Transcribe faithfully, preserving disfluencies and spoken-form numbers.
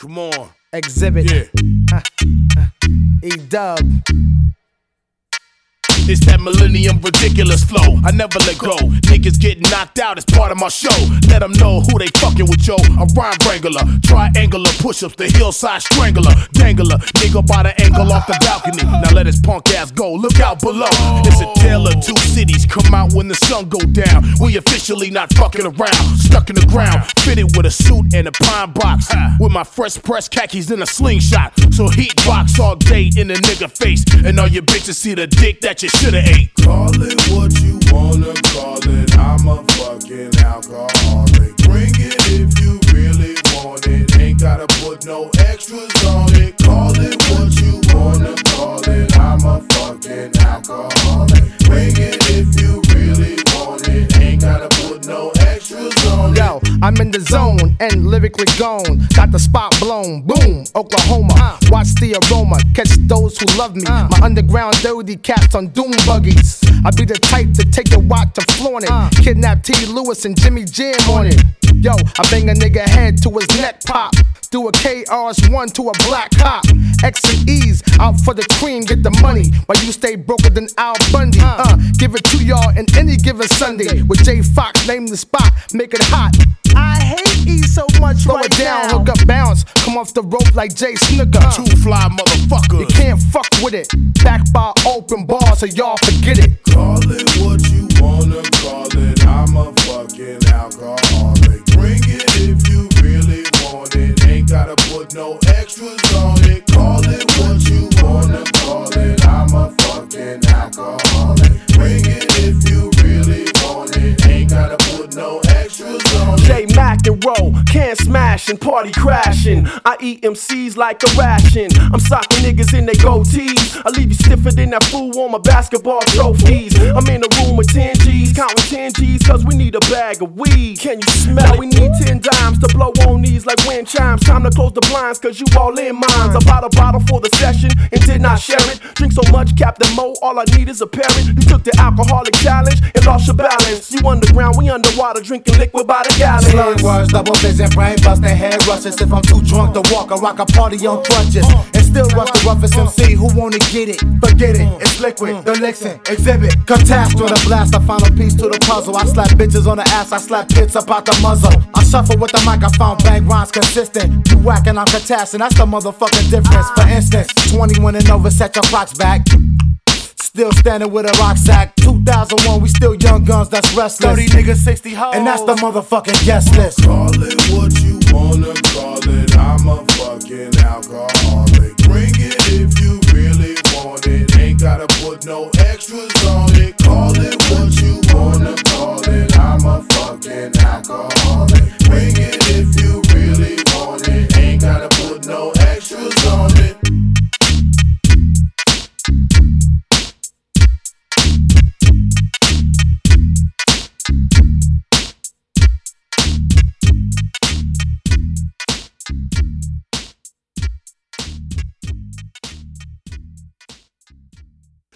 Come on. Exhibit. Yeah. E-Dub. It's that millennium ridiculous flow. I never let go. Niggas getting knocked out as part of my show. Let them know who they fucking with, yo. A rhyme wrangler, triangular push-ups, the hillside strangler, dangler, nigga by the angle off the balcony. Now let his punk ass go. Look out below. It's a tale of two cities. Come out when the sun go down. We officially not fucking around. Stuck in the ground, fitted with a suit and a pine box. With my fresh pressed khakis in a slingshot. So heat box all day in a nigga face. And all your bitches see the dick that you shoulda ate. Call it what you wanna call it. I'm a fucking alcoholic. Bring it if you really want it. Ain't gotta put no extras on it. Call it what you wanna call it. I'm a fucking alcoholic. Bring it if you really want it. Ain't gotta put no extras on it. Yo, I'm in the zone and lyrically gone. Got the spot blown. Boom, Oklahoma. Watch the aroma. Catch those who love me. My underground dirty cats on doom buggies. I be the type to take your watch and flaunt it. Kidnap T. Lewis and Jimmy Jam on it. Yo, I bang a nigga head to his neck pop. Do a K R S one to a black cop. X and E's out for the cream, get the money. While you stay broker than Al Bundy. Uh, give it to y'all in any given Sunday. With Jay Fox, name the spot, make it hot. I hate E so much. Slow right it down, now. Hook up, bounce. Come off the rope like Jay Snooker. Two fly motherfuckers. You can't fuck with it. Back by open bars, so y'all forget it. Call it what you wanna call it. I'm a fucking alcoholic. Bring it if you really want it. Ain't gotta put no extras on it. Call it what you wanna call it. I'm a fucking alcoholic. Bring it if you really want it. Ain't gotta put no extras on it. J Mac and roll, can't smash and party crashing. I eat M Cs like a ration. I'm socking niggas in they goatees. I leave you stiffer than that fool on my basketball trophies. I'm in a room with ten G's, counting ten G's, cause we need a bag of weed. Can you smell it? We need ten dimes to blow on these like wind chimes. Time to close the blinds, cause you all in mines. I bought a bottle for the session and did not share it. Drink so much, Captain Mo, all I need is a parrot. You took the alcoholic challenge and lost your balance. You underground, we underwater, drinking liquid by the gallon. Slurred words, double vision, brain busting, head rushes. If I'm too drunk to walk, I rock a party on crutches. And still rush the roughest M C who wanna get it. Forget it, it's liquid, the Lixin, exhibit. Catastrophe, the blast, I found a piece to the puzzle. I slap bitches on the ass, I slap pits up out the muzzle. I shuffle with the mic, I found bang rhymes consistent. You whackin', I'm catassin', that's the motherfucking difference. For instance, twenty-one and over, set your clocks back. Still standing with a rock sack. two thousand one, we still young guns, that's restless. thirty niggas, sixty hoes, and that's the motherfucking guest list. Call it what you wanna call it. I'm a fucking alcoholic. Bring it if you really want it. Ain't gotta put no extras on it. Call it what you wanna call it. I'm a fucking alcoholic. Bring it if you really want it. Ain't gotta put no